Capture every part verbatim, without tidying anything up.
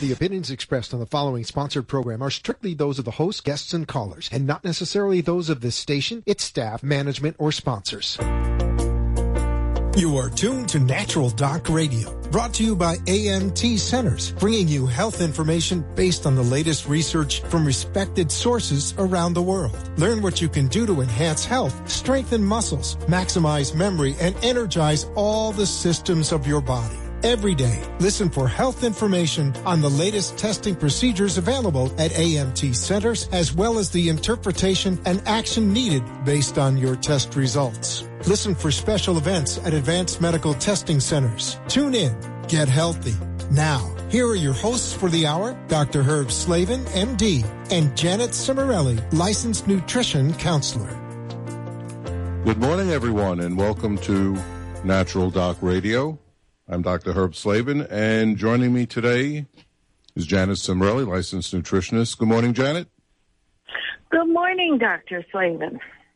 The opinions expressed on the following sponsored program are strictly those of the host, guests, and callers, and not necessarily those of this station, its staff, management, or sponsors. You are tuned to Natural Doc Radio, brought to you by A M T Centers, bringing you health information based on the latest research from respected sources around the world. Learn what you can do to enhance health, strengthen muscles, maximize memory, and energize all the systems of your body. Every day, listen for health information on the latest testing procedures available at A M T Centers, as well as the interpretation and action needed based on your test results. Listen for special events at Advanced Medical Testing Centers. Tune in. Get healthy. Now, here are your hosts for the hour, Doctor Herb Slavin, M D, and Janet Cimarelli, licensed nutrition counselor. Good morning, everyone, and welcome to Natural Doc Radio. I'm Doctor Herb Slavin, and joining me today is Janet Cimarelli, licensed nutritionist. Good morning, Janet. Good morning, Doctor Slavin.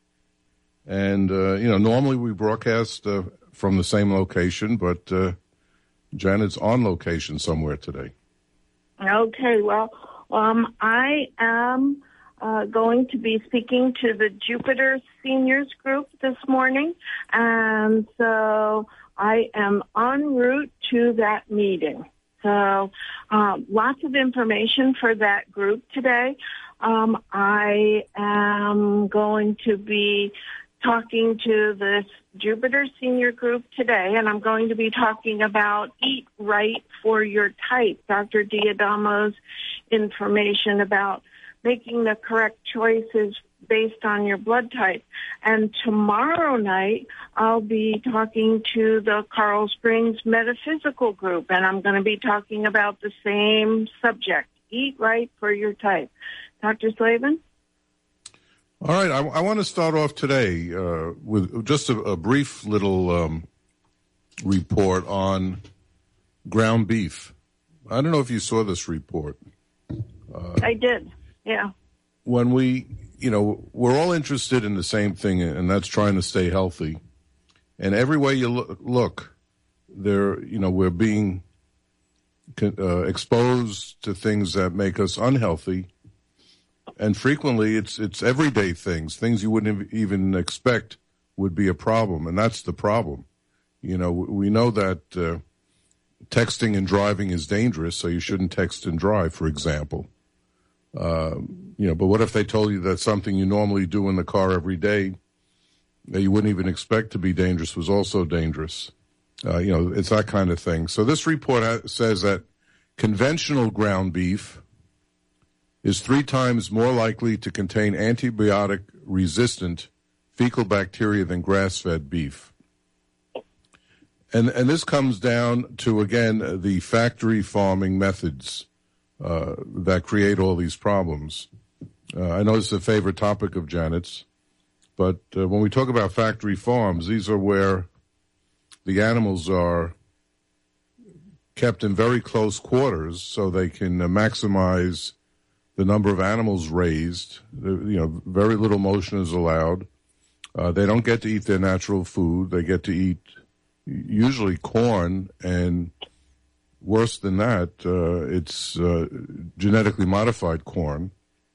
And, uh, you know, normally we broadcast uh, from the same location, but uh, Janet's on location somewhere today. Okay, well, um, I am uh, going to be speaking to the Jupiter Seniors Group this morning, and so I am en route to that meeting. So um, lots of information for that group today. Um, I am going to be talking to this Jupiter Senior Group today, and I'm going to be talking about Eat Right for Your Type, Doctor Diadamo's information about making the correct choices based on your blood type. And tomorrow night, I'll be talking to the Carl Springs Metaphysical Group, and I'm going to be talking about the same subject, Eat Right for Your Type. Doctor Slavin? All right, I, I want to start off today uh, with just a, a brief little um, report on ground beef. I don't know if you saw this report. Uh, I did, yeah. When we... You know, we're all interested in the same thing, and that's trying to stay healthy. And every way you look, look there, you know, we're being uh, exposed to things that make us unhealthy. And frequently, it's it's everyday things, things you wouldn't even expect would be a problem, and that's the problem. You know, we know that uh, texting and driving is dangerous, so you shouldn't text and drive, for example. Uh, you know, but what if they told you that something you normally do in the car every day that you wouldn't even expect to be dangerous was also dangerous? Uh, you know, it's that kind of thing. So this report says that conventional ground beef is three times more likely to contain antibiotic-resistant fecal bacteria than grass-fed beef. And, and this comes down to, again, the factory farming methods Uh, that create all these problems. Uh, I know it's a favorite topic of Janet's, but uh, when we talk about factory farms, these are where the animals are kept in very close quarters so they can uh, maximize the number of animals raised. Uh, you know, very little motion is allowed. Uh, they don't get to eat their natural food. They get to eat usually corn, and worse than that, uh, it's uh, genetically modified corn.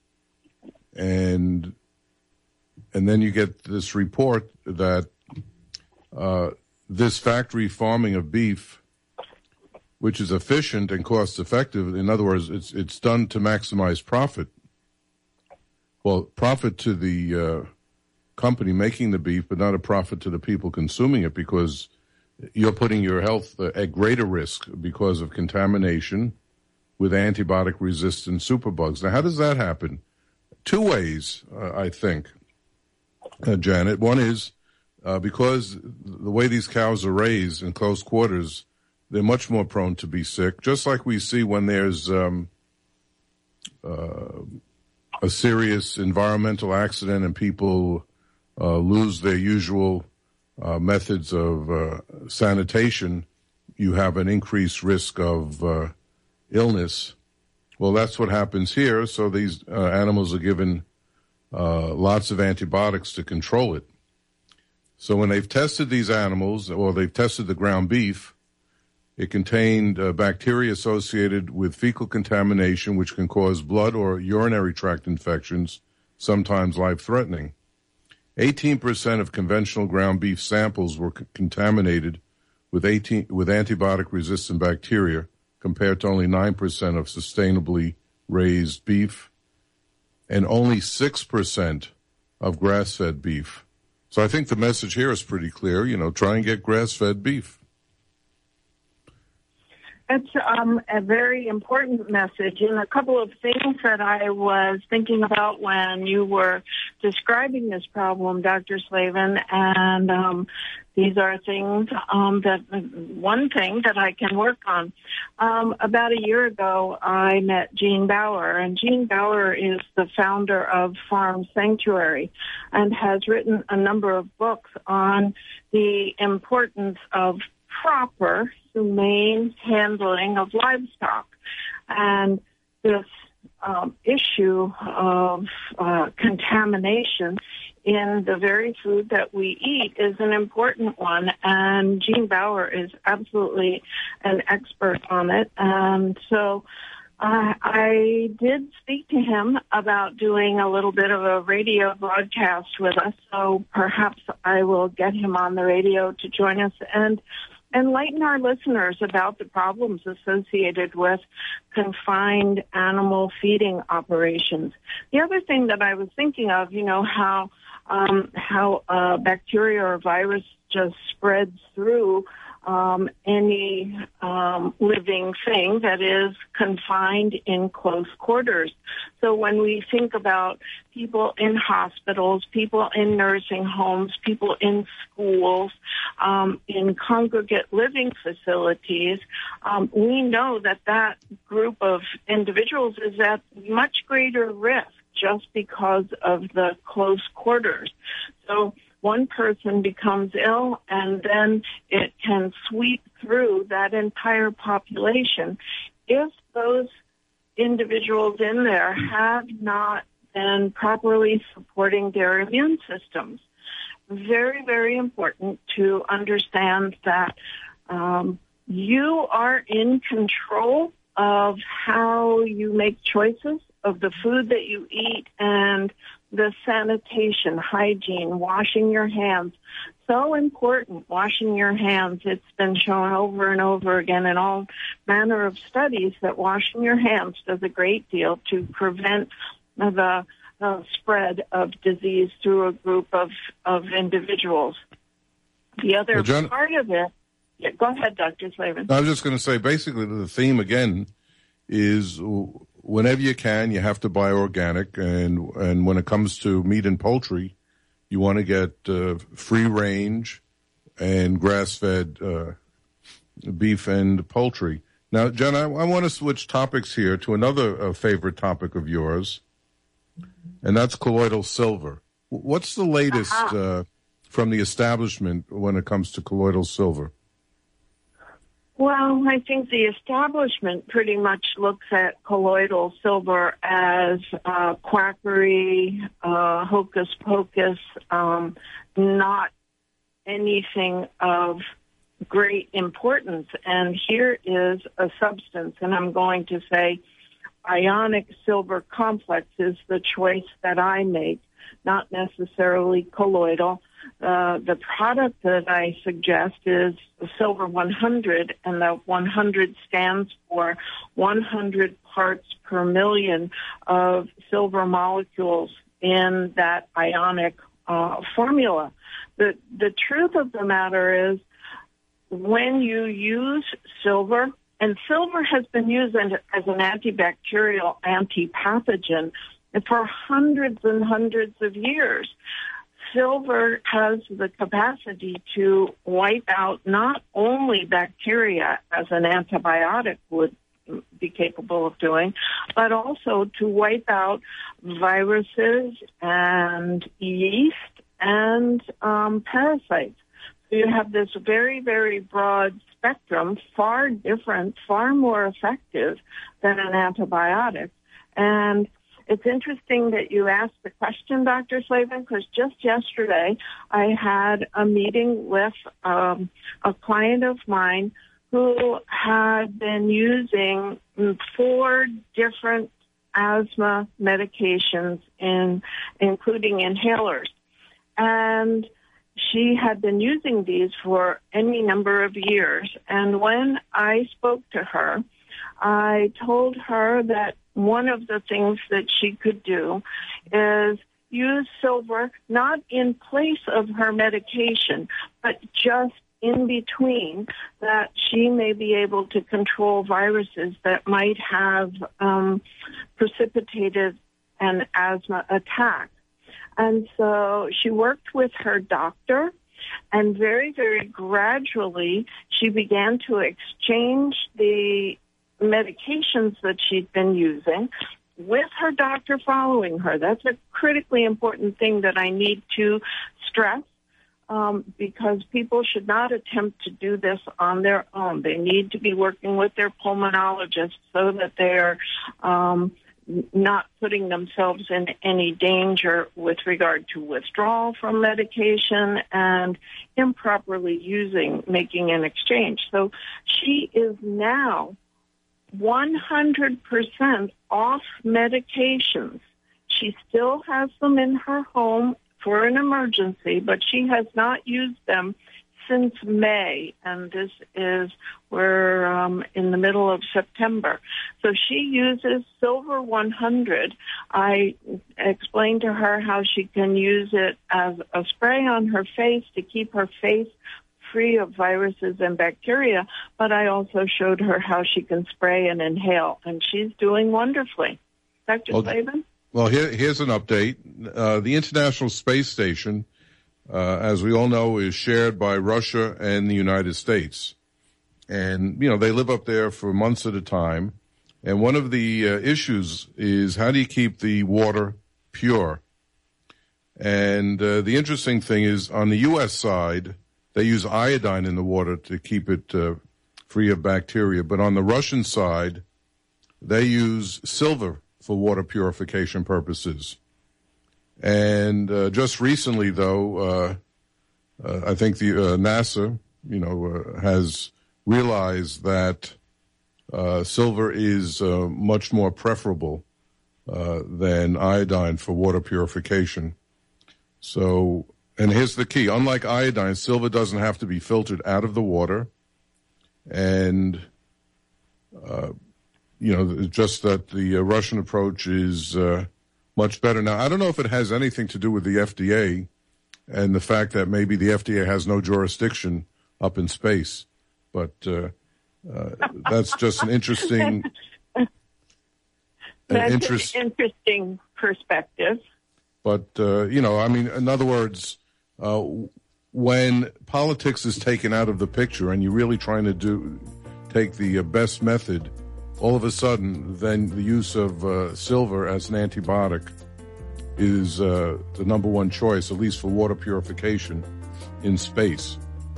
And and then you get this report that uh, this factory farming of beef, which is efficient and cost-effective, in other words, it's it's done to maximize profit. Well, profit to the uh, company making the beef, but not a profit to the people consuming it, because you're putting your health at greater risk because of contamination with antibiotic-resistant superbugs. Now, how does that happen? Two ways, uh, I think, uh, Janet. One is uh, because the way these cows are raised in close quarters, they're much more prone to be sick, just like we see when there's um, uh, a serious environmental accident and people uh, lose their usual Uh, methods of uh, sanitation, you have an increased risk of uh, illness. Well, that's what happens here. So these uh, animals are given uh, lots of antibiotics to control it. So when they've tested these animals, or they've tested the ground beef, It contained uh, bacteria associated with fecal contamination, which can cause blood or urinary tract infections, sometimes life-threatening. eighteen percent of conventional ground beef samples were c- contaminated with, eighteen, with antibiotic-resistant bacteria, compared to only nine percent of sustainably raised beef, and only six percent of grass-fed beef. So I think the message here is pretty clear. You know, try and get grass-fed beef. It's um, a very important message, and a couple of things that I was thinking about when you were describing this problem, Doctor Slavin, and um, these are things um, that one thing that I can work on. Um, about a year ago, I met Gene Bauer, and Gene Bauer is the founder of Farm Sanctuary and has written a number of books on the importance of proper, humane handling of livestock. And this um, issue of uh, contamination in the very food that we eat is an important one, and Gene Bauer is absolutely an expert on it. And so uh, I did speak to him about doing a little bit of a radio broadcast with us, so perhaps I will get him on the radio to join us and enlighten our listeners about the problems associated with confined animal feeding operations. The other thing that I was thinking of, you know, how um, how uh, bacteria or virus just spreads through um, any um, living thing that is confined in close quarters. So when we think about people in hospitals, people in nursing homes, people in schools, um, in congregate living facilities, um, we know that that group of individuals is at much greater risk just because of the close quarters. So one person becomes ill, and then it can sweep through that entire population. If those individuals in there have not been properly supporting their immune systems, very, very important to understand that um, you are in control of how you make choices of the food that you eat and the sanitation, hygiene, washing your hands. So important, washing your hands. It's been shown over and over again in all manner of studies that washing your hands does a great deal to prevent the uh, spread of disease through a group of, of individuals. The other well, John, part of it, yeah, go ahead, Doctor Slavin. I was just going to say, basically, the theme again is whenever you can, you have to buy organic, and and when it comes to meat and poultry, you want to get uh, free range and grass-fed uh, beef and poultry. Now, Jen, I, I want to switch topics here to another uh, favorite topic of yours, and that's colloidal silver. What's the latest uh-huh. uh, from the establishment when it comes to colloidal silver? Well, I think the establishment pretty much looks at colloidal silver as uh, quackery, uh, hocus pocus, um, not anything of great importance. And here is a substance, and I'm going to say ionic silver complex is the choice that I make, not necessarily colloidal. Uh, the product that I suggest is Silver one hundred, and the one hundred stands for one hundred parts per million of silver molecules in that ionic uh, formula. The, the truth of the matter is when you use silver, and silver has been used as an antibacterial, antipathogen for hundreds and hundreds of years. Silver has the capacity to wipe out not only bacteria, as an antibiotic would be capable of doing, but also to wipe out viruses and yeast and um, parasites. So you have this very, very broad spectrum, far different, far more effective than an antibiotic. And it's interesting that you asked the question, Doctor Slavin, because just yesterday I had a meeting with um, a client of mine who had been using four different asthma medications, in, including inhalers. And she had been using these for any number of years. And when I spoke to her, I told her that one of the things that she could do is use silver not in place of her medication, but just in between, that she may be able to control viruses that might have um, precipitated an asthma attack. And so she worked with her doctor, and very, very gradually she began to exchange the medications that she'd been using with her doctor following her. That's a critically important thing that I need to stress. Um, because people should not attempt to do this on their own. They need to be working with their pulmonologist so that they're um, not putting themselves in any danger with regard to withdrawal from medication and improperly using, making an exchange. So she is now one hundred percent off medications. She still has them in her home for an emergency, but she has not used them since May, and this is, we're um, in the middle of September. So she uses Silver one hundred. I explained to her how she can use it as a spray on her face to keep her face free of viruses and bacteria, but I also showed her how she can spray and inhale, and she's doing wonderfully. Doctor Well, Slavin? Well, here, here's an update. Uh, the International Space Station, uh, as we all know, is shared by Russia and the United States. And, you know, they live up there for months at a time. And one of the uh, issues is how do you keep the water pure? And uh, the interesting thing is on the U S side, they use iodine in the water to keep it uh, free of bacteria. But on the Russian side, they use silver for water purification purposes. And uh, just recently, though, uh, uh, I think the uh, NASA, you know, uh, has realized that uh, silver is uh, much more preferable uh, than iodine for water purification. So, and here's the key. Unlike iodine, silver doesn't have to be filtered out of the water. And uh You know, just that the uh, Russian approach is uh, much better. Now, I don't know if it has anything to do with the F D A and the fact that maybe the F D A has no jurisdiction up in space, but uh, uh, that's just an interesting, an that's interest, an interesting perspective. But uh, you know, I mean, in other words, uh, when politics is taken out of the picture and you're really trying to do take the uh, best method, all of a sudden, then the use of uh, silver as an antibiotic is uh, the number one choice, at least for water purification in space.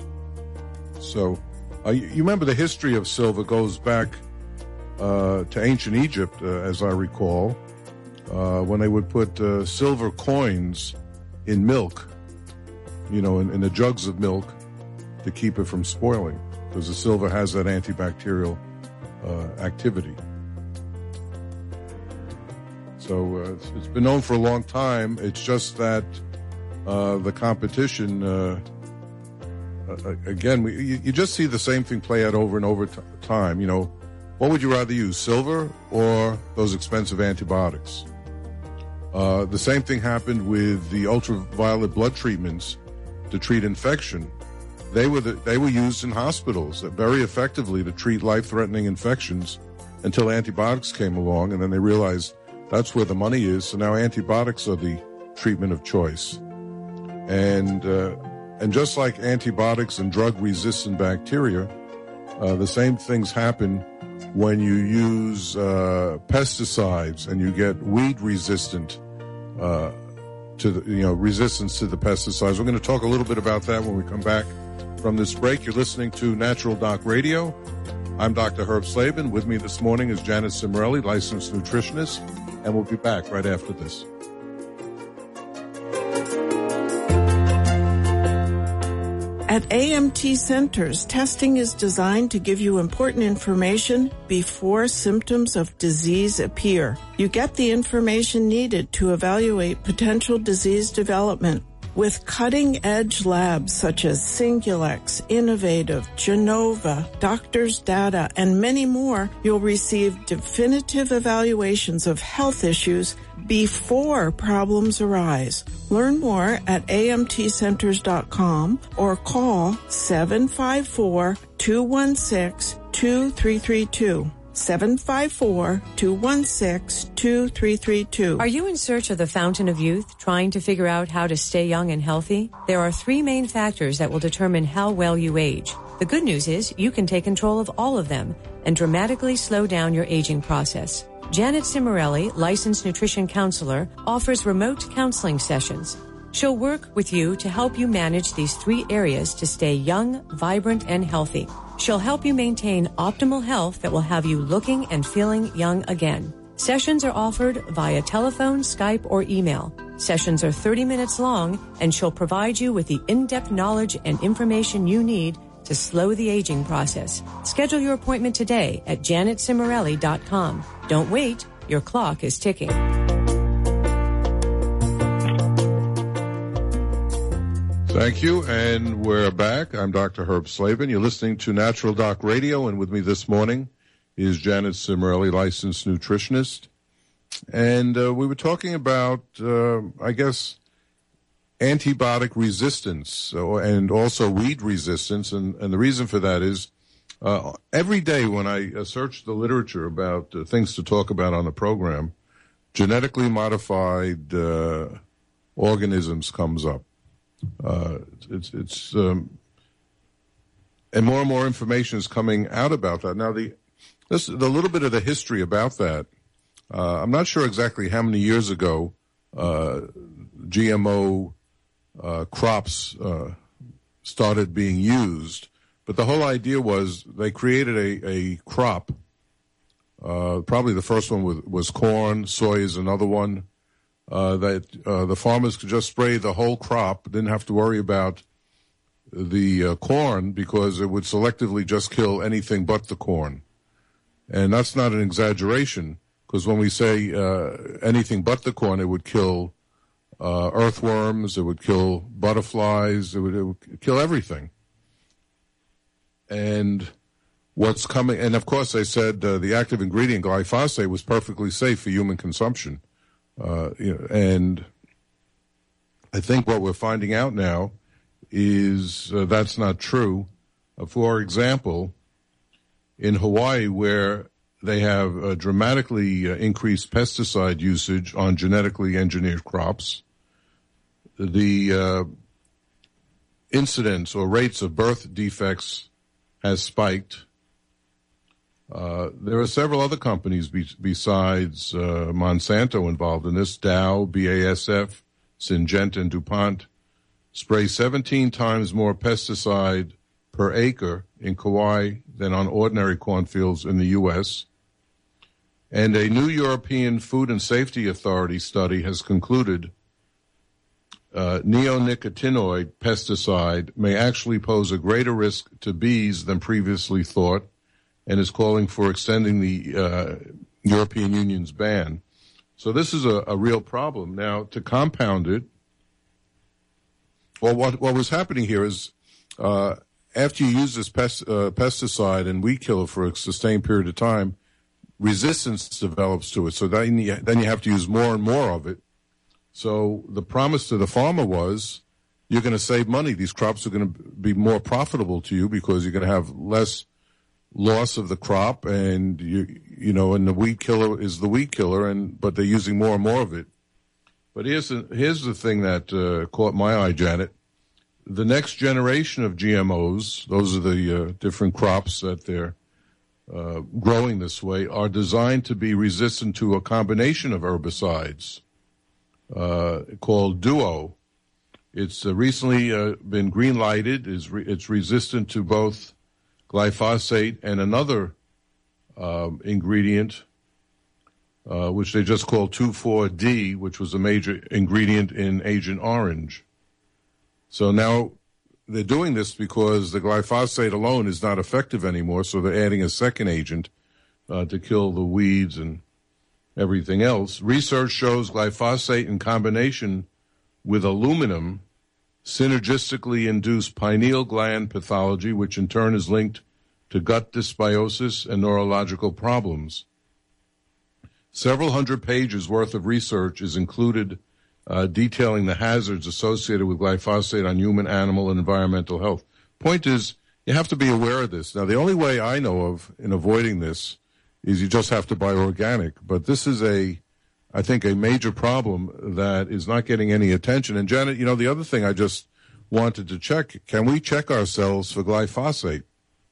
So, uh, you, you remember the history of silver goes back uh, to ancient Egypt, uh, as I recall, uh, when they would put uh, silver coins in milk, you know, in, in the jugs of milk to keep it from spoiling, because the silver has that antibacterial Uh, activity. So uh, it's, it's been known for a long time. It's just that uh, the competition, uh, uh, again, we, you, you just see the same thing play out over and over t- time. You know, what would you rather use, silver or those expensive antibiotics? Uh, the same thing happened with the ultraviolet blood treatments to treat infection. They were the, they were used in hospitals very effectively to treat life-threatening infections until antibiotics came along, and then they realized that's where the money is. So now antibiotics are the treatment of choice. And uh, and just like antibiotics and drug-resistant bacteria, uh, the same things happen when you use uh, pesticides and you get weed-resistant uh, to the, you know resistance to the pesticides. We're going to talk a little bit about that when we come back from this break. You're listening to Natural Doc Radio. I'm Doctor Herb Slavin. With me this morning is Janet Cimorelli, licensed nutritionist, and we'll be back right after this. At A M T Centers, testing is designed to give you important information before symptoms of disease appear. You get the information needed to evaluate potential disease development. With cutting-edge labs such as Singulex, Innovative, Genova, Doctors Data, and many more, you'll receive definitive evaluations of health issues before problems arise. Learn more at A M T centers dot com or call seven five four, two one six, two three three two. seven five four, two one six, two three three two. Are you in search of the fountain of youth, trying to figure out how to stay young and healthy? There are three main factors that will determine how well you age. The good news is you can take control of all of them and dramatically slow down your aging process. Janet Cimarelli, licensed nutrition counselor, offers remote counseling sessions. She'll work with you to help you manage these three areas to stay young, vibrant, and healthy. She'll help you maintain optimal health that will have you looking and feeling young again. Sessions are offered via telephone, Skype, or email. Sessions are thirty minutes long, and she'll provide you with the in-depth knowledge and information you need to slow the aging process. Schedule your appointment today at janet cimarelli dot com. Don't wait. Your clock is ticking. Thank you, and we're back. I'm Doctor Herb Slavin. You're listening to Natural Doc Radio, and with me this morning is Janet Cimarelli, licensed nutritionist. And uh, we were talking about, uh, I guess, antibiotic resistance uh, and also weed resistance, and, and the reason for that is uh, every day when I uh, search the literature about uh, things to talk about on the program, genetically modified uh, organisms comes up. Uh, it's, it's, um, and more and more information is coming out about that. Now, the, this, the little bit of the history about that, uh, I'm not sure exactly how many years ago, uh, G M O, uh, crops, uh, started being used, but the whole idea was they created a, a crop, uh, probably the first one was, was corn, soy is another one. Uh, that uh, the farmers could just spray the whole crop, didn't have to worry about the uh, corn because it would selectively just kill anything but the corn. And that's not an exaggeration, because when we say uh, anything but the corn, it would kill uh, earthworms, it would kill butterflies, it would, it would kill everything. And what's coming, and of course they said uh, the active ingredient glyphosate was perfectly safe for human consumption. Uh, you know, and I think what we're finding out now is uh, that's not true. Uh, for example, in Hawaii, where they have uh, dramatically uh, increased pesticide usage on genetically engineered crops, the uh, incidence or rates of birth defects has spiked. Uh, there are several other companies be, besides uh, Monsanto involved in this. Dow, B A S F, Syngenta, and DuPont spray seventeen times more pesticide per acre in Kauai than on ordinary cornfields in the U S. And a new European Food and Safety Authority study has concluded uh, neonicotinoid pesticide may actually pose a greater risk to bees than previously thought, and is calling for extending the uh, European Union's ban. So this is a, a real problem. Now, to compound it, well, what, what was happening here is uh, after you use this pest, uh, pesticide and weed killer for a sustained period of time, resistance develops to it. So then you, then you have to use more and more of it. So the promise to the farmer was you're going to save money. These crops are going to be more profitable to you because you're going to have less loss of the crop, and you you know, and the weed killer is the weed killer, and but they're using more and more of it. But here's the, here's the thing that uh, caught my eye, Janet. The next generation of G M Os, those are the uh, different crops that they're uh, growing this way, are designed to be resistant to a combination of herbicides uh, called Duo. It's uh, recently uh, been green-lighted. It's, re- it's resistant to both glyphosate and another um, ingredient, uh, which they just call two four D, which was a major ingredient in Agent Orange. So now they're doing this because the glyphosate alone is not effective anymore, so they're adding a second agent uh, to kill the weeds and everything else. Research shows glyphosate in combination with aluminum synergistically induce pineal gland pathology, which in turn is linked to gut dysbiosis and neurological problems. Several hundred pages worth of research is included uh, detailing the hazards associated with glyphosate on human, animal, and environmental health. Point is, you have to be aware of this. Now, the only way I know of in avoiding this is you just have to buy organic. But this is a, I think, a major problem that is not getting any attention. And Janet, you know, the other thing I just wanted to check, can we check ourselves for glyphosate?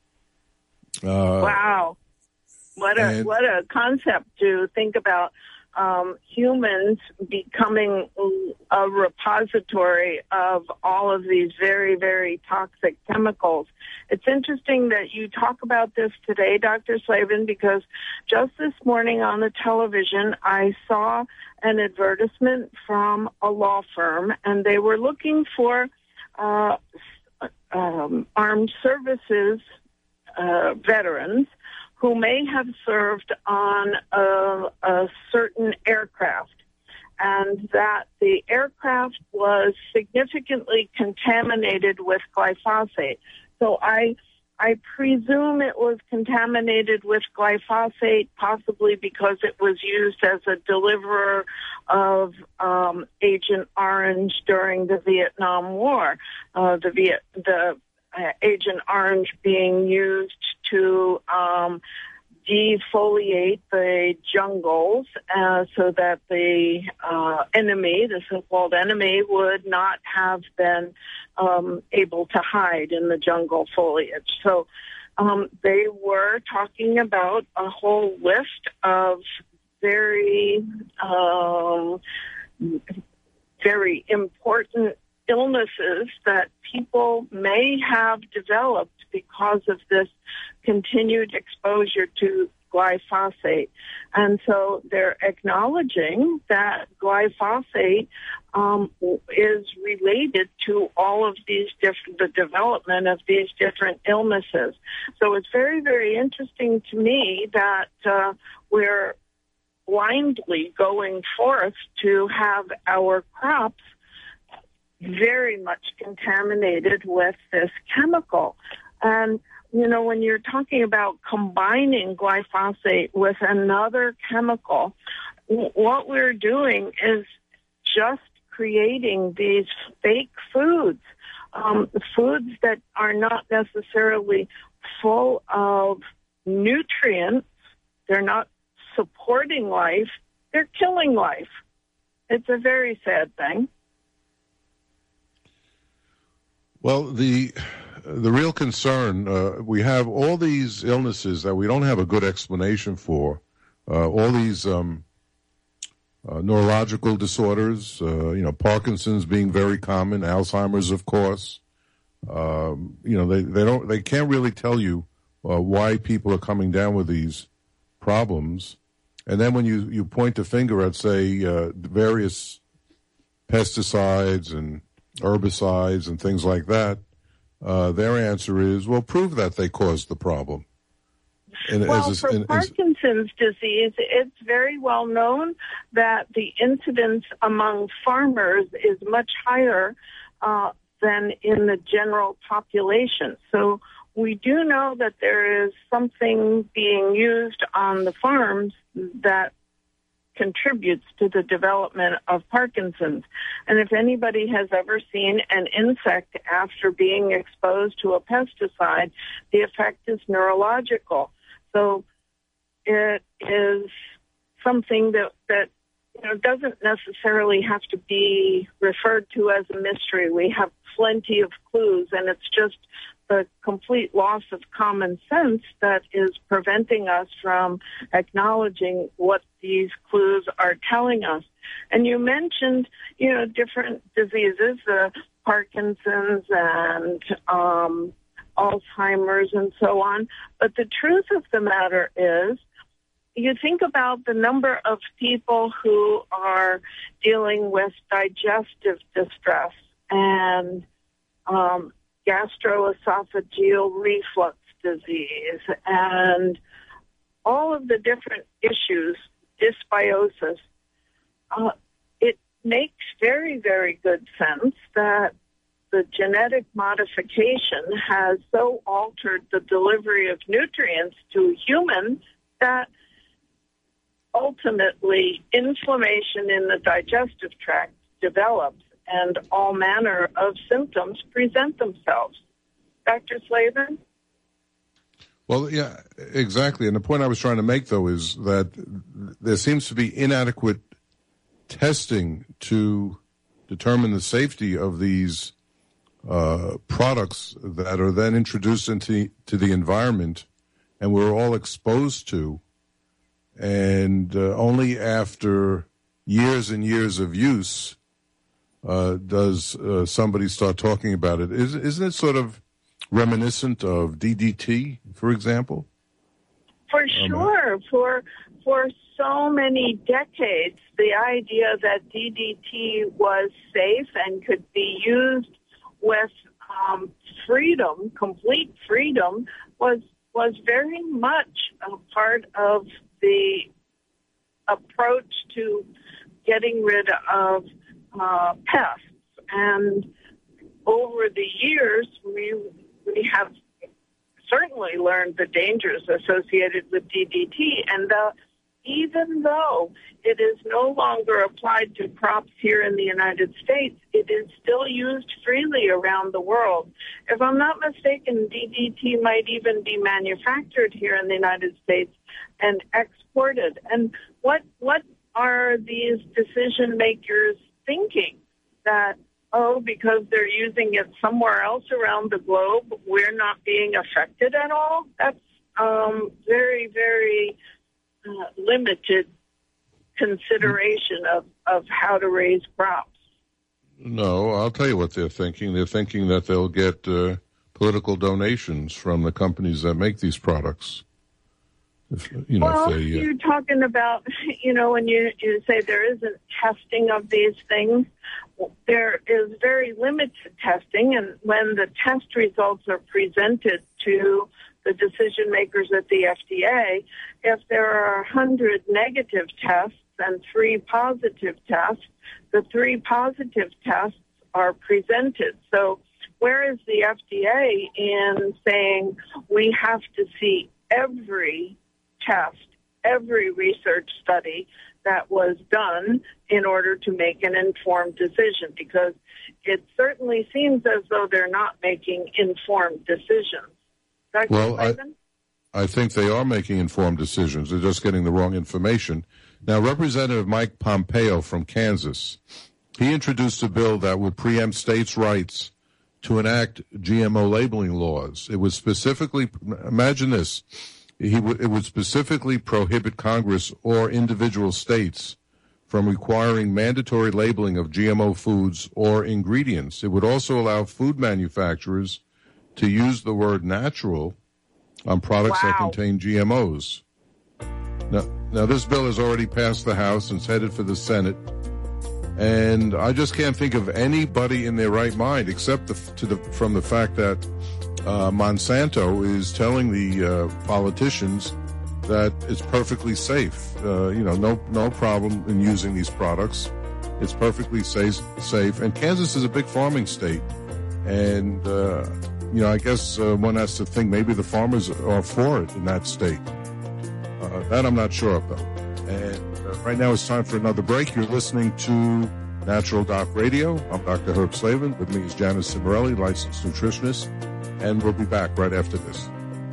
Uh, wow. What a, and, what a concept to think about um, humans becoming a repository of all of these very, very toxic chemicals. It's interesting that you talk about this today, Doctor Slavin, because just this morning on the television, I saw an advertisement from a law firm, and they were looking for uh, um, armed services uh, veterans who may have served on a, a certain aircraft, and that the aircraft was significantly contaminated with glyphosate. So I I presume it was contaminated with glyphosate, possibly because it was used as a deliverer of um, Agent Orange during the Vietnam War. Uh, the Viet, the uh, Agent Orange being used to um, defoliate the jungles uh, so that the uh, enemy, the so-called enemy, would not have been um, able to hide in the jungle foliage. So um, they were talking about a whole list of very, um, very important illnesses that people may have developed because of this continued exposure to glyphosate. And so they're acknowledging that glyphosate um, is related to all of these different, the development of these different illnesses. So it's very, very interesting to me that uh, we're blindly going forth to have our crops very much contaminated with this chemical. And, you know, when you're talking about combining glyphosate with another chemical, w- what we're doing is just creating these fake foods, um, foods that are not necessarily full of nutrients. They're not supporting life. They're killing life. It's a very sad thing. Well, the the real concern, uh, we have all these illnesses that we don't have a good explanation for, uh, all these um, uh, neurological disorders, uh, you know, Parkinson's being very common, Alzheimer's, of course. Um, you know, they, they don't, they can't really tell you uh, why people are coming down with these problems. And then when you, you point the finger at, say, uh, various pesticides and herbicides and things like that, uh, their answer is, well, prove that they caused the problem. And well, as, for and, Parkinson's disease, it's very well known that the incidence among farmers is much higher uh, than in the general population. So we do know that there is something being used on the farms that contributes to the development of Parkinson's. And if anybody has ever seen an insect after being exposed to a pesticide, the effect is neurological. So it is something that, that you know, doesn't necessarily have to be referred to as a mystery. We have plenty of clues, and it's just the complete loss of common sense that is preventing us from acknowledging what these clues are telling us. And you mentioned, you know, different diseases, uh, Parkinson's and um, Alzheimer's and so on. But the truth of the matter is, you think about the number of people who are dealing with digestive distress and um, gastroesophageal reflux disease, and all of the different issues, dysbiosis. Uh, it makes very, very good sense that the genetic modification has so altered the delivery of nutrients to humans that ultimately inflammation in the digestive tract develops and all manner of symptoms present themselves. Doctor Slavin? Well, yeah, exactly. And the point I was trying to make, though, is that there seems to be inadequate testing to determine the safety of these uh, products that are then introduced into to the environment and we're all exposed to. And uh, only after years and years of use uh, does uh, somebody start talking about it. Is, isn't it sort of reminiscent of D D T, for example? For sure. Um, for for so many decades, the idea that D D T was safe and could be used with um, freedom, complete freedom, was was very much a part of the approach to getting rid of uh, pests. And over the years, we we have certainly learned the dangers associated with D D T, and uh, even though it is no longer applied to crops here in the United States, it is still used freely around the world. If I'm not mistaken, D D T might even be manufactured here in the United States and exported. And what what are these decision makers thinking? That, oh, because they're using it somewhere else around the globe, we're not being affected at all? That's um, very, very uh, limited consideration of, of how to raise crops. No, I'll tell you what they're thinking. They're thinking that they'll get uh, political donations from the companies that make these products. If, you know, well, if they, uh, you're talking about, you know, when you, you say there isn't testing of these things, there is very limited testing, and when the test results are presented to the decision makers at the F D A, if there are one hundred negative tests and three positive tests, the three positive tests are presented. So where is the F D A in saying we have to see every test, every research study that was done in order to make an informed decision? Because it certainly seems as though they're not making informed decisions. Doctor Well, I, Slavin? I think they are making informed decisions. They're just getting the wrong information. Now, Representative Mike Pompeo from Kansas, he introduced a bill that would preempt states' rights to enact G M O labeling laws. It would specifically, imagine this, He w- it would specifically prohibit Congress or individual states from requiring mandatory labeling of G M O foods or ingredients. It would also allow food manufacturers to use the word natural on products wow. that contain G M Os. Now, now, this bill has already passed the House and it's headed for the Senate. And I just can't think of anybody in their right mind, except the, to the, from the fact that Uh, Monsanto is telling the uh, politicians that it's perfectly safe. Uh, you know, no no problem in using these products. It's perfectly safe. Safe. And Kansas is a big farming state, and uh, you know, I guess uh, one has to think maybe the farmers are for it in that state. Uh, that I'm not sure of, though. And uh, right now it's time for another break. You're listening to Natural Doc Radio. I'm Doctor Herb Slavin. With me is Janice Cimarelli, licensed nutritionist. And we'll be back right after this.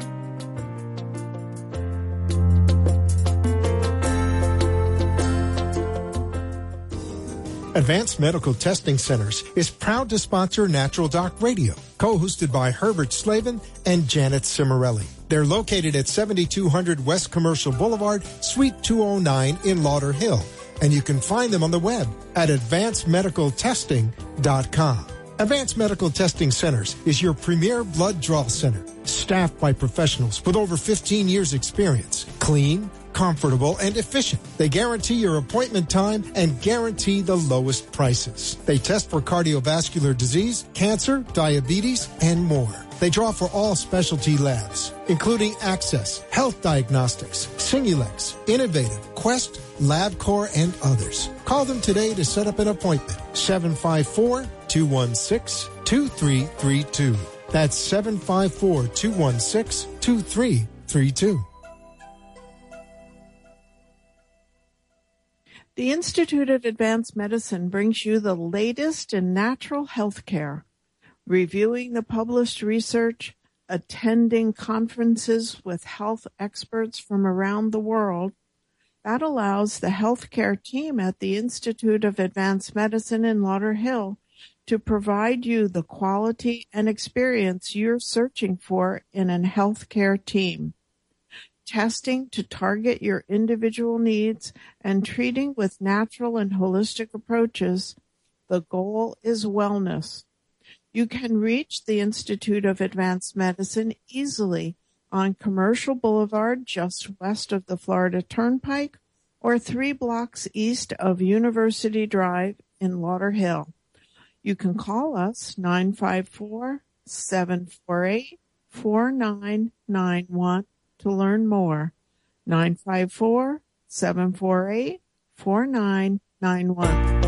Advanced Medical Testing Centers is proud to sponsor Natural Doc Radio, co-hosted by Herbert Slavin and Janet Cimarelli. They're located at seventy-two hundred West Commercial Boulevard, Suite two oh nine in Lauderhill. And you can find them on the web at advanced medical testing dot com. Advanced Medical Testing Centers is your premier blood draw center, staffed by professionals with over fifteen years experience. Clean, comfortable, and efficient. They guarantee your appointment time and guarantee the lowest prices. They test for cardiovascular disease, cancer, diabetes, and more. They draw for all specialty labs, including Access, Health Diagnostics, Simulex, Innovative, Quest, LabCorp, and others. Call them today to set up an appointment. seven five four, two one six, two three three two. That's seven five four, two one six, two three three two. The Institute of Advanced Medicine brings you the latest in natural health care, reviewing the published research, attending conferences with health experts from around the world. That allows the healthcare team at the Institute of Advanced Medicine in Lauderhill to provide you the quality and experience you're searching for in a healthcare team. Testing to target your individual needs and treating with natural and holistic approaches, the goal is wellness. You can reach the Institute of Advanced Medicine easily on Commercial Boulevard just west of the Florida Turnpike or three blocks east of University Drive in Lauderhill. You can call us nine five four, seven four eight, four nine nine one to learn more. nine five four, seven four eight, four nine nine one.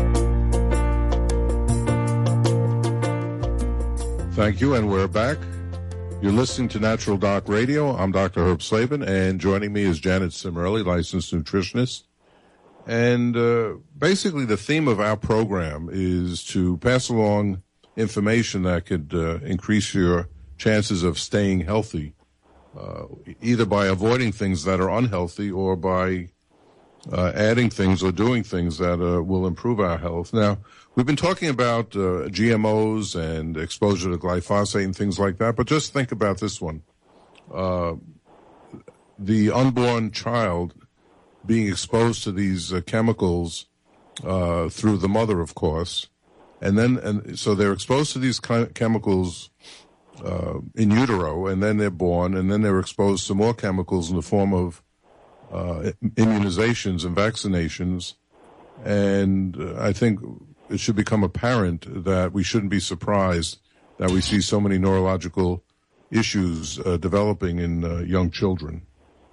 Thank you, and we're back. You're listening to Natural Doc Radio. I'm Doctor Herb Slavin, and joining me is Janet Cimerli, licensed nutritionist. And uh, basically the theme of our program is to pass along information that could uh, increase your chances of staying healthy, uh, either by avoiding things that are unhealthy or by uh, adding things or doing things that uh, will improve our health. Now, we've been talking about uh, G M Os and exposure to glyphosate and things like that, but just think about this one. Uh, the unborn child being exposed to these uh, chemicals uh, through the mother, of course, and then and so they're exposed to these chemicals uh, in utero, and then they're born, and then they're exposed to more chemicals in the form of uh, immunizations and vaccinations. And uh, I think it should become apparent that we shouldn't be surprised that we see so many neurological issues uh, developing in uh, young children.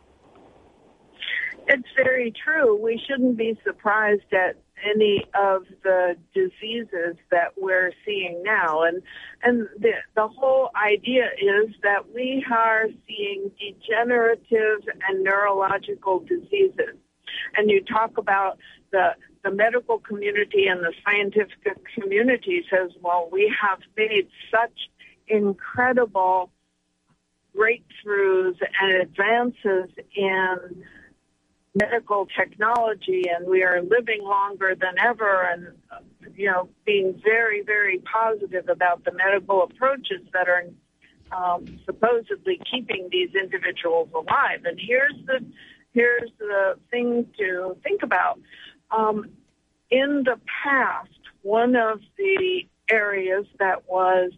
It's very true. We shouldn't be surprised at any of the diseases that we're seeing now. And and the, the whole idea is that we are seeing degenerative and neurological diseases. And you talk about the the medical community and the scientific community says, well, we have made such incredible breakthroughs and advances in medical technology, and we are living longer than ever, and, you know, being very, very positive about the medical approaches that are um, supposedly keeping these individuals alive. And here's the here's the thing to think about. Um, in the past, one of the areas that was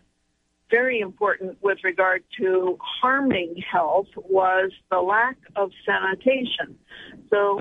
very important with regard to harming health was the lack of sanitation. So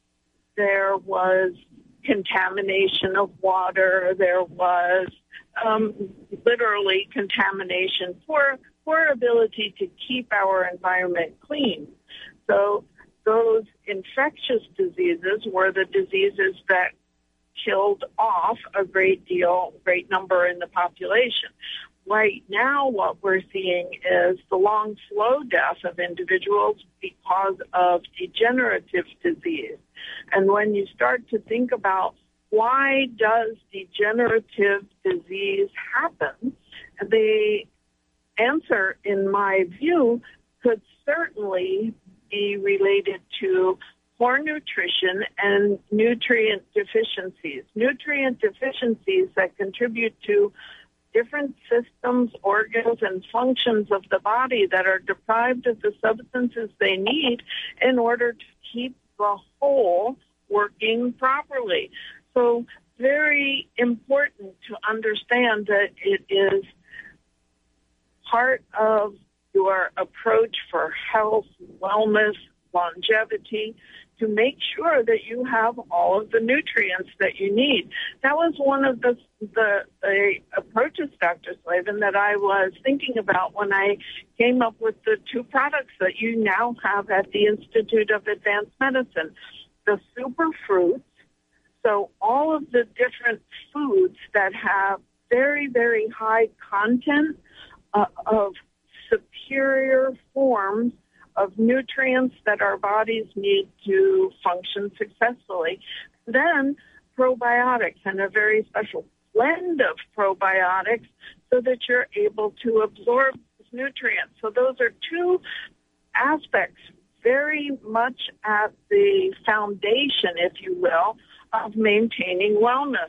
there was contamination of water, there was um, literally contamination, poor, poor ability to keep our environment clean. So those infectious diseases were the diseases that killed off a great deal, great number in the population. Right now, what we're seeing is the long, slow death of individuals because of degenerative disease. And when you start to think about why does degenerative disease happen, the answer, in my view, could certainly be related to poor nutrition and nutrient deficiencies. Nutrient deficiencies that contribute to different systems, organs, and functions of the body that are deprived of the substances they need in order to keep the whole working properly. So very important to understand that it is part of your approach for health, wellness, longevity, to make sure that you have all of the nutrients that you need. That was one of the the, the approaches, Doctor Slavin, that I was thinking about when I came up with the two products that you now have at the Institute of Advanced Medicine. The superfruits, so all of the different foods that have very, very high content uh, of superior forms of nutrients that our bodies need to function successfully. Then probiotics, and a very special blend of probiotics so that you're able to absorb those nutrients. So those are two aspects very much at the foundation, if you will, of maintaining wellness.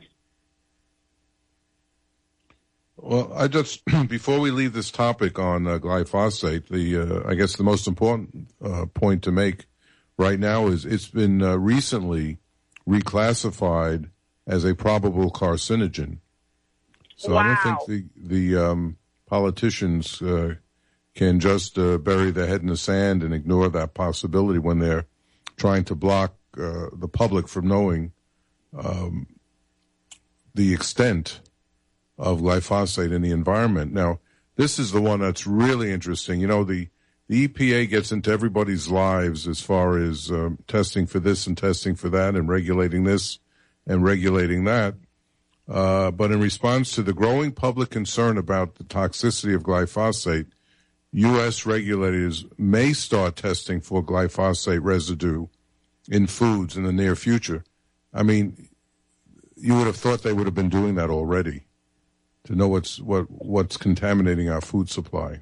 Well, I just, before we leave this topic on uh, glyphosate, the uh, I guess the most important uh, point to make right now is it's been uh, recently reclassified as a probable carcinogen. So wow. I don't think the, the um, politicians uh, can just uh, bury their head in the sand and ignore that possibility when they're trying to block uh, the public from knowing um, the extent of glyphosate in the environment. Now, this is the one that's really interesting. You know, the, the E P A gets into everybody's lives as far as um, testing for this and testing for that and regulating this and regulating that. Uh, but in response to the growing public concern about the toxicity of glyphosate, U S regulators may start testing for glyphosate residue in foods in the near future. I mean, you would have thought they would have been doing that already, to know what's what what's contaminating our food supply.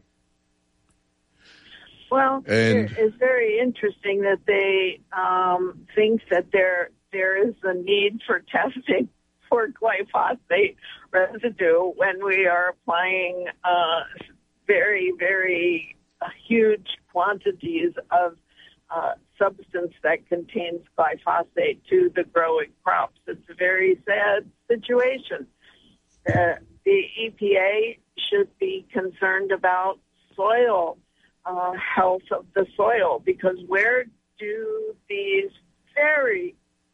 Well, and it's very interesting that they um, think that there there is a need for testing for glyphosate residue when we are applying uh, very, very uh, huge quantities of uh, substance that contains glyphosate to the growing crops. It's a very sad situation. Uh, The E P A should be concerned about soil uh, health of the soil, because where do these very,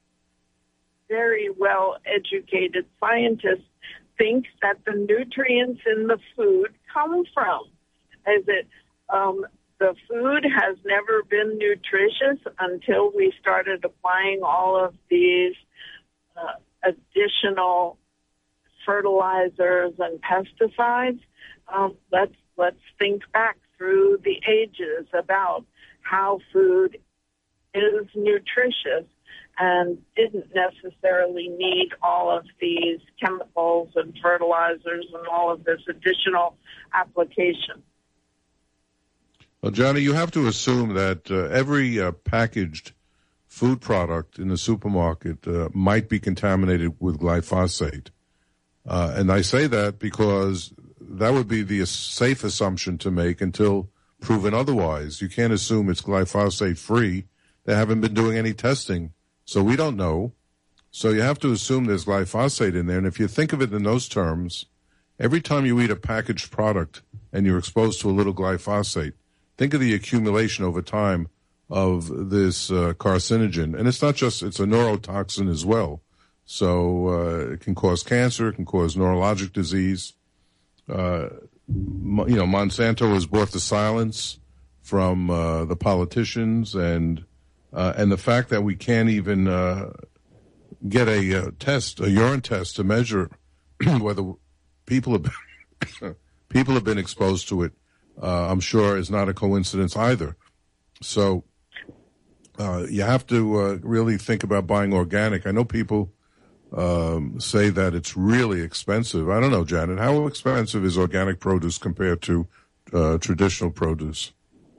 very well-educated scientists think that the nutrients in the food come from? Is it um, the food has never been nutritious until we started applying all of these uh, additional fertilizers and pesticides? Um, let's let's think back through the ages about how food is nutritious and didn't necessarily need all of these chemicals and fertilizers and all of this additional application. Well, Johnny, you have to assume that uh, every uh, packaged food product in the supermarket uh, might be contaminated with glyphosate. Uh, and I say that because that would be the safe assumption to make until proven otherwise. You can't assume it's glyphosate free. They haven't been doing any testing, so we don't know. So you have to assume there's glyphosate in there. And if you think of it in those terms, every time you eat a packaged product and you're exposed to a little glyphosate, think of the accumulation over time of this uh, carcinogen. And it's not just, it's a neurotoxin as well. So uh, it can cause cancer, it can cause neurologic disease. Uh, you know, Monsanto has brought the silence from uh, the politicians, and uh, and the fact that we can't even uh, get a uh, test, a urine test, to measure whether people have been, people have been exposed to it, uh, I'm sure is not a coincidence either. So uh, you have to uh, really think about buying organic. I know people Um, say that it's really expensive. I don't know, Janet, how expensive is organic produce compared to uh, traditional produce?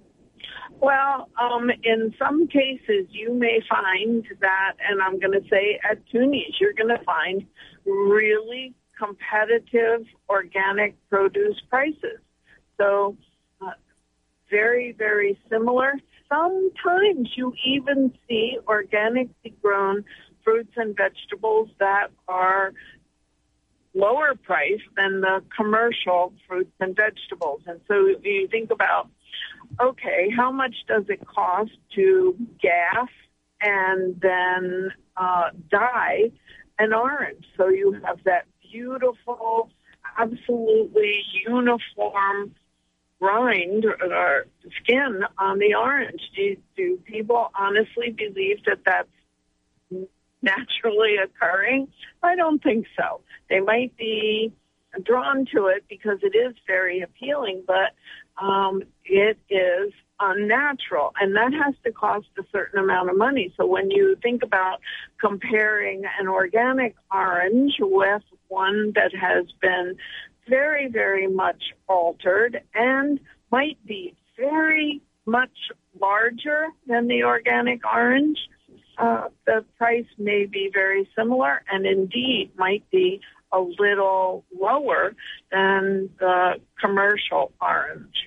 Well, um, in some cases, you may find that, and I'm going to say at Toonies, you're going to find really competitive organic produce prices. So uh, very, very similar. Sometimes you even see organically grown fruits and vegetables that are lower priced than the commercial fruits and vegetables. And so if you think about okay, how much does it cost to gas and then uh, dye an orange? So you have that beautiful, absolutely uniform rind or skin on the orange. Do, do people honestly believe that that's naturally occurring? I don't think so. They might be drawn to it because it is very appealing, but um, it is unnatural, and that has to cost a certain amount of money. So when you think about comparing an organic orange with one that has been very, very much altered and might be very much larger than the organic orange, uh, the price may be very similar and indeed might be a little lower than the commercial orange.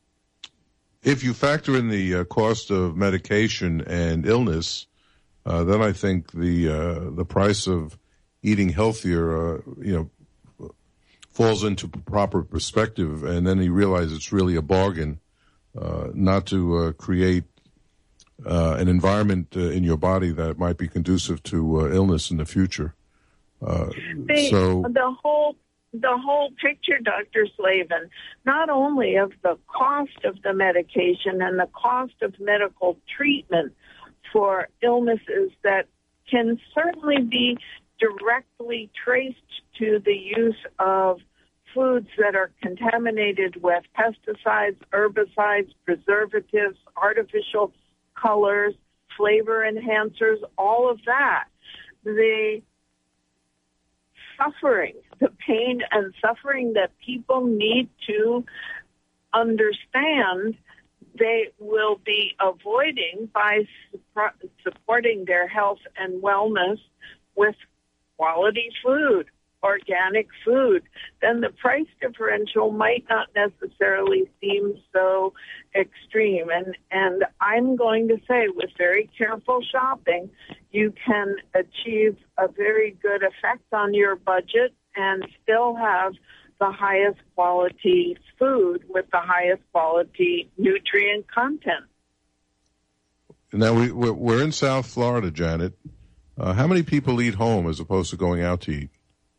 If you factor in the uh, cost of medication and illness, uh, then I think the uh, the price of eating healthier, uh, you know, falls into proper perspective, and then you realize it's really a bargain, uh, not to uh, create uh, an environment uh, in your body that might be conducive to uh, illness in the future. Uh, the, so the whole the whole picture, Doctor Slavin, not only of the cost of the medication and the cost of medical treatment for illnesses that can certainly be directly traced to the use of foods that are contaminated with pesticides, herbicides, preservatives, artificial colors, flavor enhancers, all of that. The suffering, the pain and suffering that people need to understand, they will be avoiding by su- supporting their health and wellness with quality food, organic food, then the price differential might not necessarily seem so extreme. And, and I'm going to say with very careful shopping, you can achieve a very good effect on your budget and still have the highest quality food with the highest quality nutrient content. Now, we, we're in South Florida, Janet. Uh, how many people eat home as opposed to going out to eat?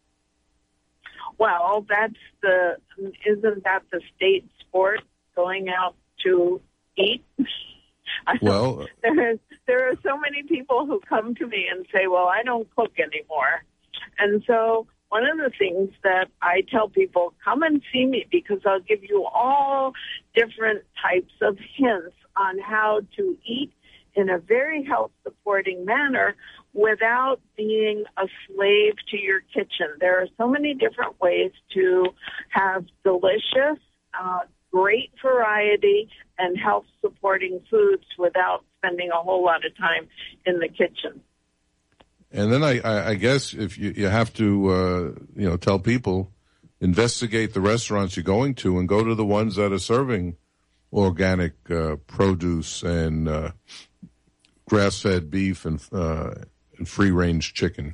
Well, that's the, isn't that the state sport, going out to eat? Well, there is, there are so many people who come to me and say, well, I don't cook anymore. And so one of the things that I tell people, come and see me because I'll give you all different types of hints on how to eat in a very health-supporting manner without being a slave to your kitchen. There are so many different ways to have delicious, uh, great variety, and health-supporting foods without spending a whole lot of time in the kitchen. And then I, I, I guess if you, you have to, uh, you know, tell people, investigate the restaurants you're going to and go to the ones that are serving organic uh, produce and uh, grass-fed beef and, uh, and free-range chicken.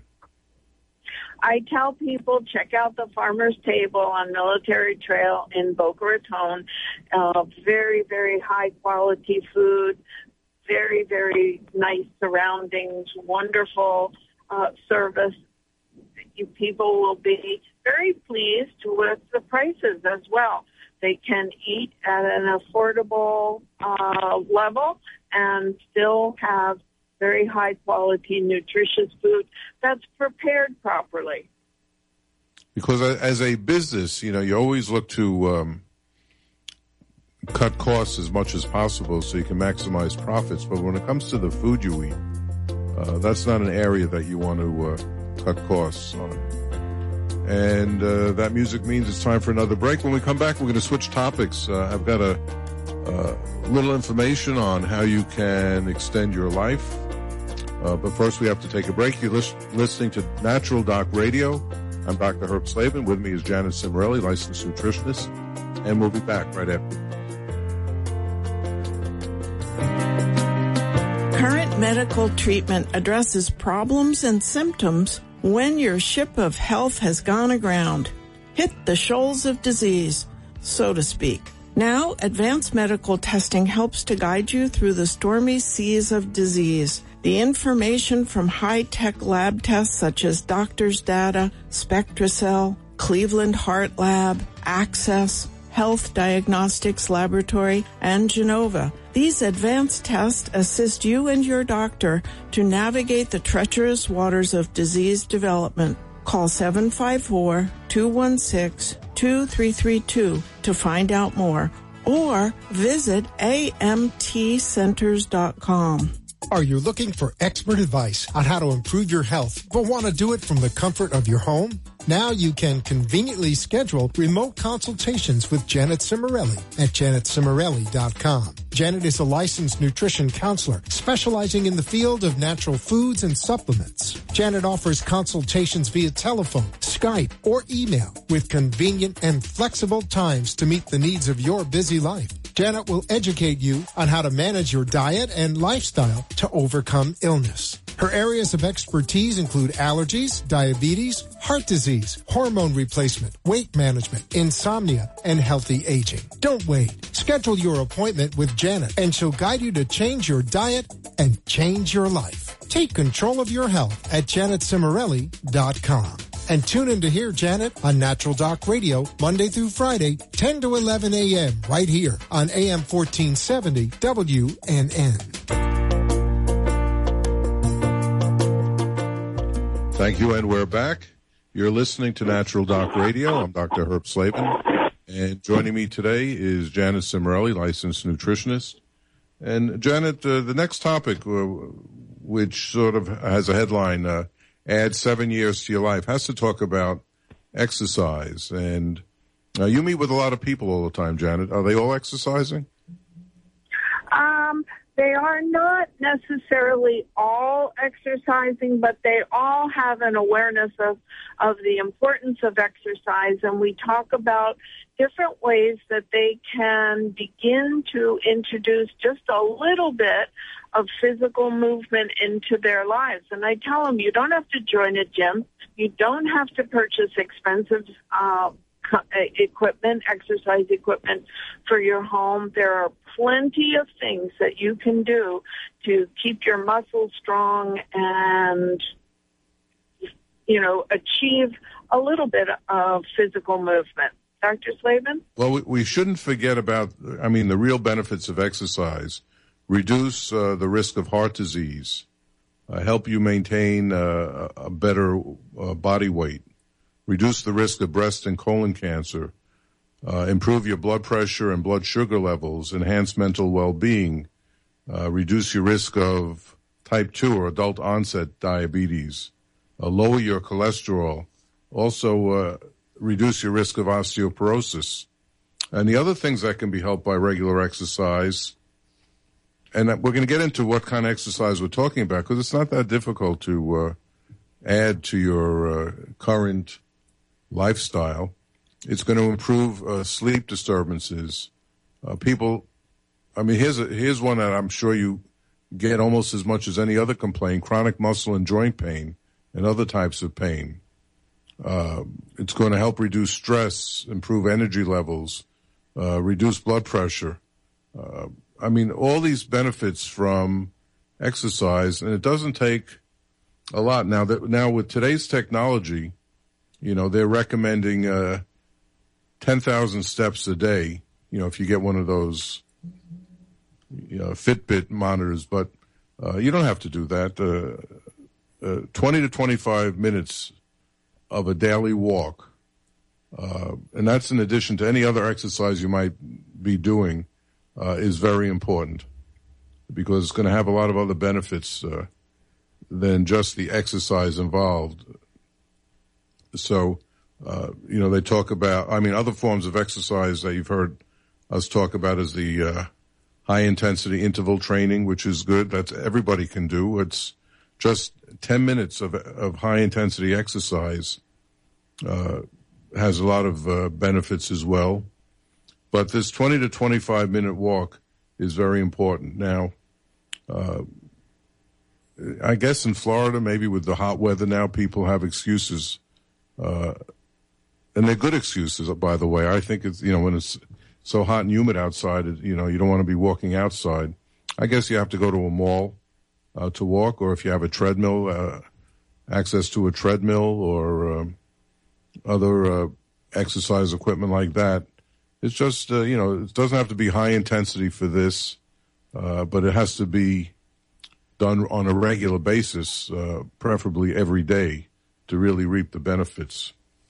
I tell people, check out the Farmer's Table on Military Trail in Boca Raton. Uh, very, very high-quality food, very, very nice surroundings, wonderful uh, service. You, people will be very pleased with the prices as well. They can eat at an affordable uh, level and still have very high-quality, nutritious food that's prepared properly. Because as a business, you know, you always look to um, cut costs as much as possible so you can maximize profits. But when it comes to the food you eat, uh, that's not an area that you want to uh, cut costs on. And uh, that music means it's time for another break. When we come back, we're going to switch topics. Uh, I've got a, a little information on how you can extend your life. Uh, but first, we have to take a break. You're lis- listening to Natural Doc Radio. I'm Doctor Herb Slavin. With me is Janet Cimorelli, licensed nutritionist. And we'll be back right after. Current medical treatment addresses problems and symptoms when your ship of health has gone aground, hit the shoals of disease, so to speak. Now, advanced medical testing helps to guide you through the stormy seas of disease. The information from high-tech lab tests such as Doctor's Data, SpectraCell, Cleveland Heart Lab, Access, Health Diagnostics Laboratory, and Genova. These advanced tests assist you and your doctor to navigate the treacherous waters of disease development. Call seven five four, two one six, two three three two to find out more, or visit A M T centers dot com. Are you looking for expert advice on how to improve your health, but want to do it from the comfort of your home? Now you can conveniently schedule remote consultations with Janet Cimarelli at janet cimarelli dot com. Janet is a licensed nutrition counselor specializing in the field of natural foods and supplements. Janet offers consultations via telephone, Skype, or email with convenient and flexible times to meet the needs of your busy life. Janet will educate you on how to manage your diet and lifestyle to overcome illness. Her areas of expertise include allergies, diabetes, heart disease, hormone replacement, weight management, insomnia, and healthy aging. Don't wait. Schedule your appointment with Janet, and she'll guide you to change your diet and change your life. Take control of your health at janet cimarelli dot com. And tune in to hear Janet on Natural Doc Radio Monday through Friday, ten to eleven a.m. right here on A M fourteen seventy W N N. Thank you, and we're back. You're listening to Natural Doc Radio. I'm Doctor Herb Slavin, and joining me today is Janet Cimarelli, licensed nutritionist. And Janet, uh, the next topic, uh, which sort of has a headline, uh, add seven years to your life, has to talk about exercise. And uh, you meet with a lot of people all the time, Janet. Are they all exercising? Um, they are not necessarily all exercising, but they all have an awareness of, of the importance of exercise. And we talk about different ways that they can begin to introduce just a little bit of physical movement into their lives. And I tell them, you don't have to join a gym. You don't have to purchase expensive uh, equipment, exercise equipment for your home. There are plenty of things that you can do to keep your muscles strong and, you know, achieve a little bit of physical movement. Doctor Slavin? Well, we, we shouldn't forget about, I mean, the real benefits of exercise. Reduce uh, the risk of heart disease, uh, help you maintain uh, a better uh, body weight, reduce the risk of breast and colon cancer, uh, improve your blood pressure and blood sugar levels, enhance mental well-being, uh, reduce your risk of type two or adult onset diabetes, uh, lower your cholesterol, also uh, reduce your risk of osteoporosis. And the other things that can be helped by regular exercise, and we're going to get into what kind of exercise we're talking about, because it's not that difficult to uh, add to your uh, current lifestyle. It's going to improve uh, sleep disturbances. Uh, people, I mean, here's a, here's one that I'm sure you get almost as much as any other complaint: chronic muscle and joint pain and other types of pain. Uh, it's going to help reduce stress, improve energy levels, uh, reduce blood pressure. Uh, I mean, all these benefits from exercise, and it doesn't take a lot. Now, that, now with today's technology, you know, they're recommending uh, ten thousand steps a day, you know, if you get one of those you know, Fitbit monitors. But uh, you don't have to do that. Uh, uh, twenty to twenty-five minutes of a daily walk, uh, and that's in addition to any other exercise you might be doing, Uh, is very important, because it's going to have a lot of other benefits uh, than just the exercise involved. So, uh, you know, they talk about, I mean, other forms of exercise that you've heard us talk about is the uh, high-intensity interval training, which is good. That's everybody can do. It's just ten minutes of, of high-intensity exercise uh, has a lot of uh, benefits as well. But this twenty to twenty-five minute walk is very important. Now, uh, I guess in Florida, maybe with the hot weather now, people have excuses. Uh, and they're good excuses, by the way. I think it's, you know, when it's so hot and humid outside, you know, you don't want to be walking outside. I guess you have to go to a mall uh, to walk, or if you have a treadmill, uh, access to a treadmill or uh, other uh, exercise equipment like that. It's just, uh, you know, it doesn't have to be high intensity for this, uh, but it has to be done on a regular basis, uh, preferably every day, to really reap the benefits.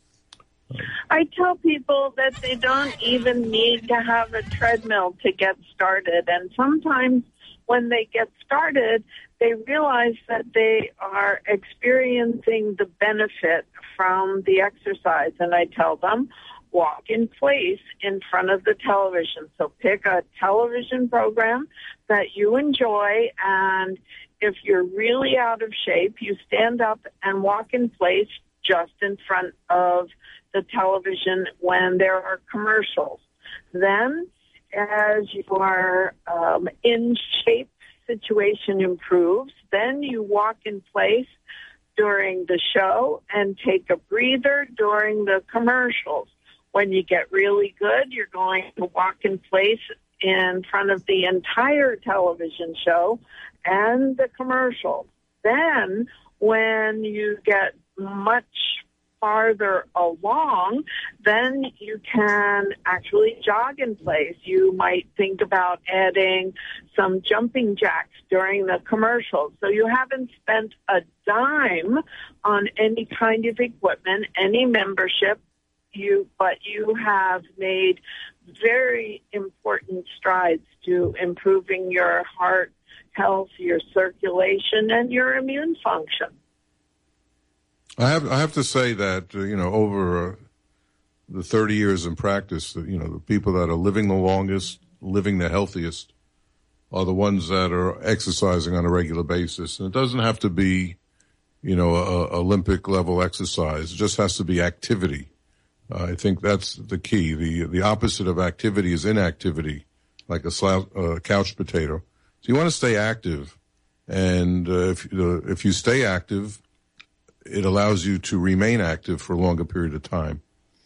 I tell people that they don't even need to have a treadmill to get started. And sometimes when they get started, they realize that they are experiencing the benefit from the exercise. And I tell them, walk in place in front of the television. So pick a television program that you enjoy, and if you're really out of shape, you stand up and walk in place just in front of the television when there are commercials. Then, as your um, in shape situation improves, then you walk in place during the show and take a breather during the commercials. When you get really good, you're going to walk in place in front of the entire television show and the commercials. Then, when you get much farther along, then you can actually jog in place. You might think about adding some jumping jacks during the commercials. So you haven't spent a dime on any kind of equipment, any membership, you, but you have made very important strides to improving your heart health, your circulation, and your immune function. I have I have to say that, uh, you know, over uh, the thirty years in practice, that, you know, the people that are living the longest, living the healthiest, are the ones that are exercising on a regular basis. And it doesn't have to be, you know, a, a Olympic level exercise. It just has to be activity. Uh, I think that's the key. The the opposite of activity is inactivity, like a slou- uh, couch potato. So you want to stay active, and uh, if uh, if you stay active, it allows you to remain active for a longer period of time.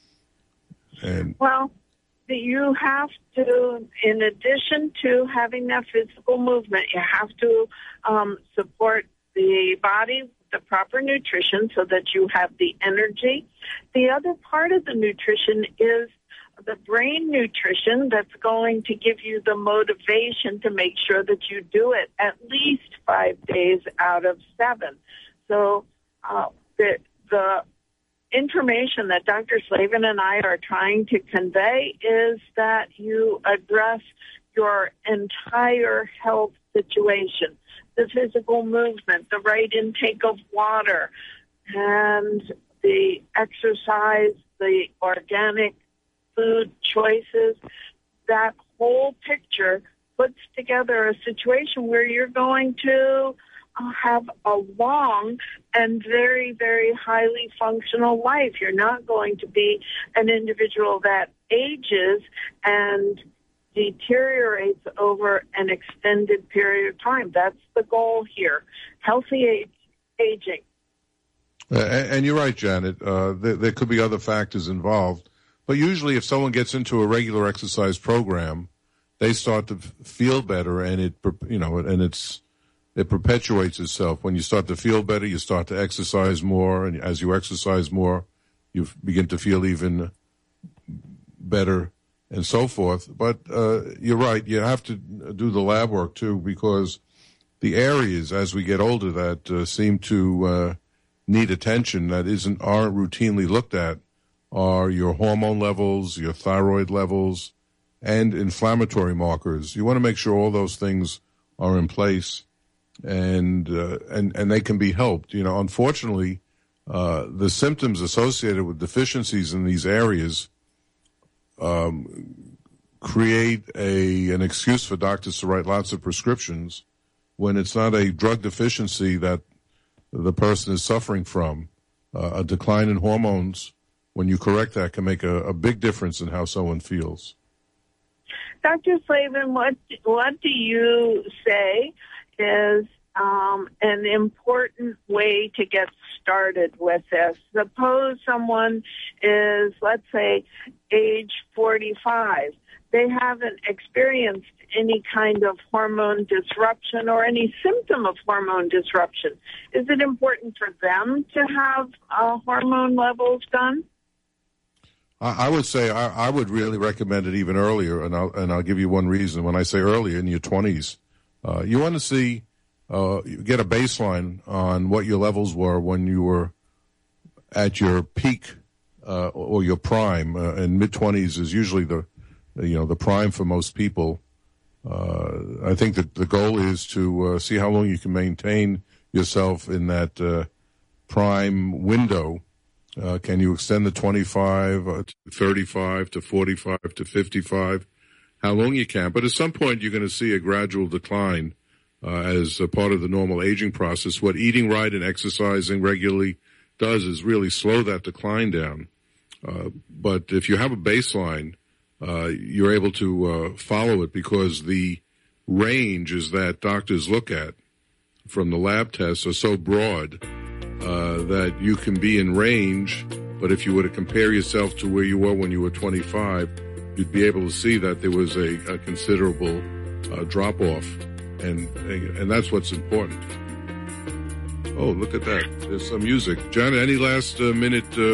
And well, you have to, in addition to having that physical movement, you have to um, support the body with the proper nutrition so that you have the energy. The other part of the nutrition is the brain nutrition that's going to give you the motivation to make sure that you do it at least five days out of seven. So uh, the, the information that Doctor Slavin and I are trying to convey is that you address your entire health situation, the physical movement, the right intake of water, and the exercise, the organic food choices. That whole picture puts together a situation where you're going to have a long and very, very highly functional life. You're not going to be an individual that ages and deteriorates over an extended period of time. That's the goal here. Healthy age, aging. Uh, and, and you're right, Janet. Uh, there, there could be other factors involved. But usually if someone gets into a regular exercise program, they start to f- feel better, and it, you know, and it's, it perpetuates itself. When you start to feel better, you start to exercise more, and as you exercise more, you begin to feel even better and so forth. But uh, you're right, you have to do the lab work too, because the areas as we get older that uh, seem to uh, need attention that isn't aren't routinely looked at are your hormone levels, your thyroid levels, and inflammatory markers. You want to make sure all those things are in place, and uh, and and they can be helped. You know, unfortunately, uh, the symptoms associated with deficiencies in these areas um, create a an excuse for doctors to write lots of prescriptions when it's not a drug deficiency that the person is suffering from. Uh, a decline in hormones, when you correct that, can make a, a big difference in how someone feels. Doctor Slavin, what what do you say is um, an important way to get started with this. Suppose someone is, let's say, age forty-five. They haven't experienced any kind of hormone disruption or any symptom of hormone disruption. Is it important for them to have uh, hormone levels done? I would say I, I would really recommend it even earlier, and I'll, and I'll give you one reason. When I say earlier, in your twenties, uh, you want to see, uh, get a baseline on what your levels were when you were at your peak uh, or your prime. Uh, and mid-twenties is usually the, you know, the prime for most people. Uh, I think that the goal is to uh, see how long you can maintain yourself in that uh, prime window. Uh, can you extend the twenty-five uh, to thirty-five to forty-five to fifty-five? How long you can. But at some point, you're going to see a gradual decline uh, as a part of the normal aging process. What eating right and exercising regularly does is really slow that decline down. Uh, but if you have a baseline, uh, you're able to uh, follow it because the ranges that doctors look at from the lab tests are so broad Uh, that you can be in range, but if you were to compare yourself to where you were when you were twenty-five, you'd be able to see that there was a, a considerable uh, drop-off, and and that's what's important. Oh, look at that. There's some music. Janet, any last uh, minute uh,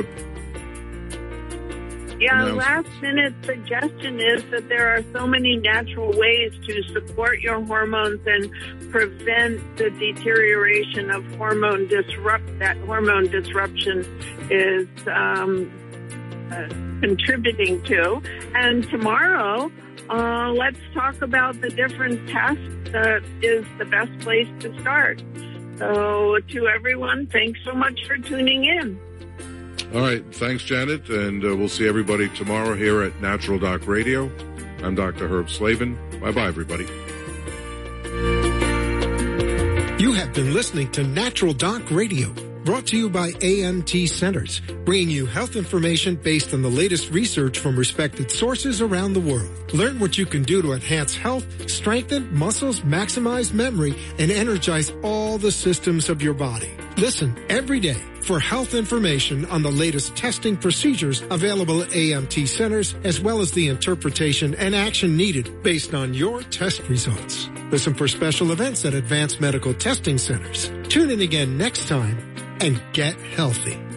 Yeah, last minute suggestion is that there are so many natural ways to support your hormones and prevent the deterioration of hormone disrupt that hormone disruption is um, uh, contributing to. And tomorrow, uh, let's talk about the different tests that is the best place to start. So to everyone, thanks so much for tuning in. All right. Thanks, Janet. And uh, we'll see everybody tomorrow here at Natural Doc Radio. I'm Doctor Herb Slavin. Bye-bye, everybody. You have been listening to Natural Doc Radio, brought to you by A M T Centers, bringing you health information based on the latest research from respected sources around the world. Learn what you can do to enhance health, strengthen muscles, maximize memory, and energize all the systems of your body. Listen every day for health information on the latest testing procedures available at A M T Centers, as well as the interpretation and action needed based on your test results. Listen for special events at Advanced Medical Testing Centers. Tune in again next time and get healthy.